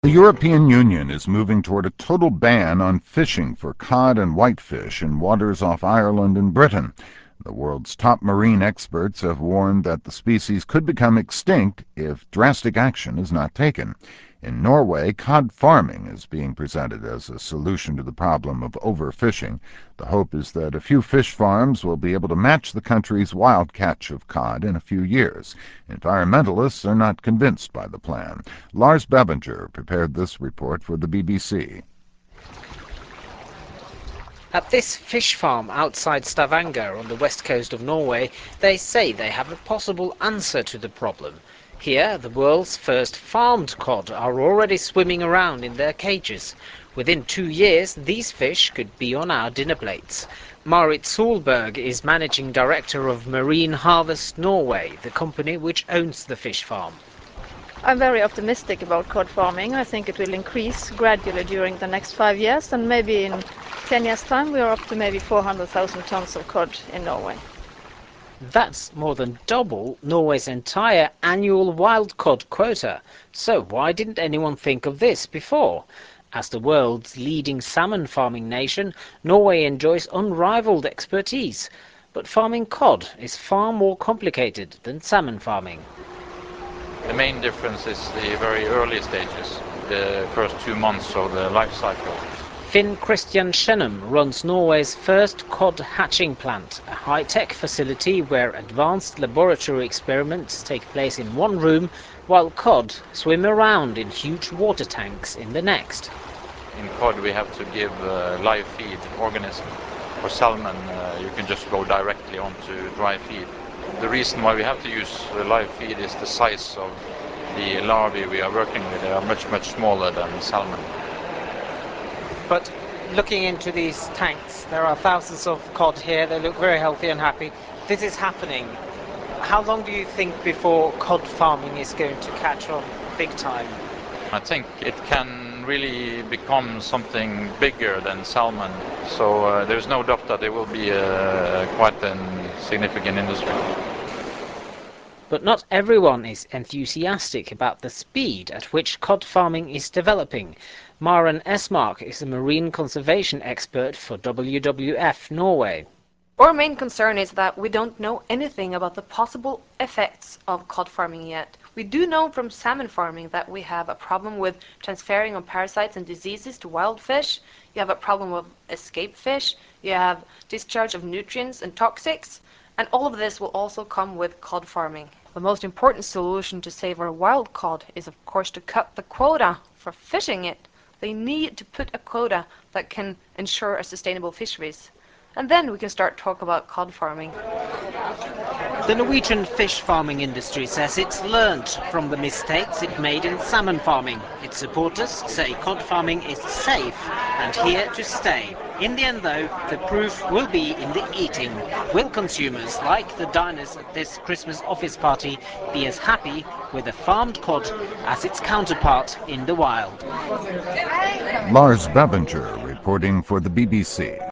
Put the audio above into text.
The European Union is moving toward a total ban on fishing for cod and whitefish in waters off Ireland and Britain. The world's top marine experts have warned that the species could become extinct if drastic action is not taken. In Norway, cod farming is being presented as a solution to the problem of overfishing. The hope is that a few fish farms will be able to match the country's wild catch of cod in a few years. Environmentalists are not convinced by the plan. Lars Bebinger prepared this report for the BBC. At this fish farm outside Stavanger on the west coast of Norway, they say they have a possible answer to the problem. Here, the world's first farmed cod are already swimming around in their cages. Within 2 years, these fish could be on our dinner plates. Marit Solberg is managing director of Marine Harvest Norway, the company which owns the fish farm. I'm very optimistic about cod farming. I think it will increase gradually during the next 5 years, and maybe in 10 years' time we are up to maybe 400,000 tons of cod in Norway. That's more than double Norway's entire annual wild cod quota. So why didn't anyone think of this before? As the world's leading salmon farming nation, Norway enjoys unrivaled expertise. But farming cod is far more complicated than salmon farming. The main difference is the very early stages, the first 2 months of the life cycle. Finn Christian Schenum runs Norway's first cod hatching plant, a high-tech facility where advanced laboratory experiments take place in one room, while cod swim around in huge water tanks in the next. In cod we have to give live feed organism. For salmon you can just go directly onto dry feed. The reason why we have to use the live feed is the size of the larvae we are working with. They are much smaller than salmon. But looking into these tanks, there are thousands of cod here. They look very healthy and happy. This is happening. How long do you think before cod farming is going to catch on big time? I think it can really become something bigger than salmon. So there's no doubt that there will be quite a significant industry. But not everyone is enthusiastic about the speed at which cod farming is developing. Maren Esmark is a marine conservation expert for WWF Norway. Our main concern is that we don't know anything about the possible effects of cod farming yet. We do know from salmon farming that we have a problem with transferring of parasites and diseases to wild fish. You have a problem with escape fish. You have discharge of nutrients and toxics. And all of this will also come with cod farming. The most important solution to save our wild cod is of course to cut the quota for fishing it. They need to put a quota that can ensure a sustainable fisheries. And then we can start talk about cod farming. The Norwegian fish farming industry says it's learned from the mistakes it made in salmon farming. Its supporters say cod farming is safe and here to stay. In the end, though, the proof will be in the eating. Will consumers, like the diners at this Christmas office party, be as happy with a farmed cod as its counterpart in the wild? Lars Bebinger reporting for the BBC.